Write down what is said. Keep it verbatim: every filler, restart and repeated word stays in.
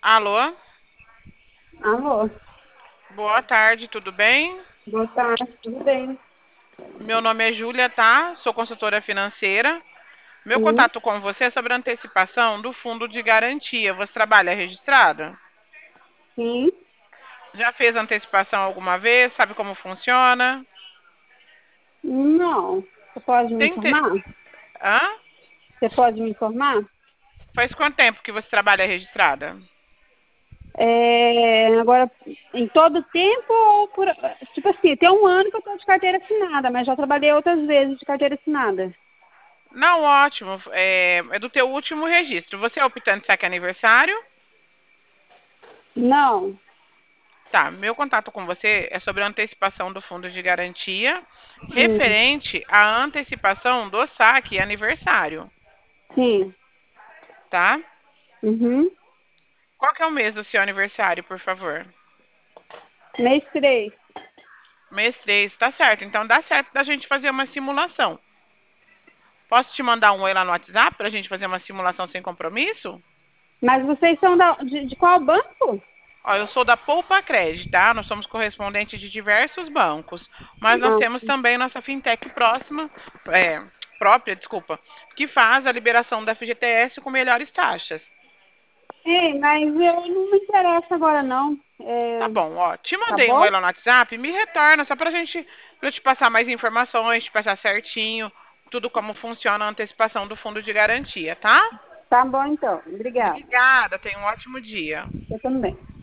Alô? Alô, Boa tarde, tudo bem? boa tarde, tudo bem? Meu nome é Júlia, tá? Sou consultora financeira. Meu Sim, contato com você é sobre a antecipação do fundo de garantia. Você trabalha registrado? sim, Já fez antecipação alguma vez? Sabe como funciona? não. Você pode me Tem te... informar? Hã? Você pode me informar? Faz quanto tempo que você trabalha registrada? É, agora, em todo tempo ou por... Tipo assim, tem um ano que eu estou de carteira assinada, mas já trabalhei outras vezes de carteira assinada. Não, ótimo. É, é do teu último registro. Você é optante saque aniversário? Não, Tá, meu contato com você é sobre a antecipação do fundo de garantia, hum, referente à antecipação do saque aniversário, sim, tá? uhum. Qual que é o mês do seu aniversário, por favor? Mês três. Mês três, tá certo. Então dá certo da gente fazer uma simulação. Posso te mandar um oi lá no WhatsApp pra gente fazer uma simulação sem compromisso? Mas vocês são da, de, de qual banco? Ó, eu sou da Poupa Cred, tá? Nós somos correspondentes de diversos bancos, mas nós Não. temos também nossa fintech próxima, é, própria, desculpa, que faz a liberação da F G T S com melhores taxas. Ei, mas eu não me interessa agora não. Tá É, bom, ó, te tá mandei um bom? oi lá no WhatsApp, me retorna só pra gente, pra eu te passar mais informações, te passar certinho, tudo como funciona a antecipação do fundo de garantia, tá? Tá bom então. Obrigada. Obrigada, tenha um ótimo dia. Eu também.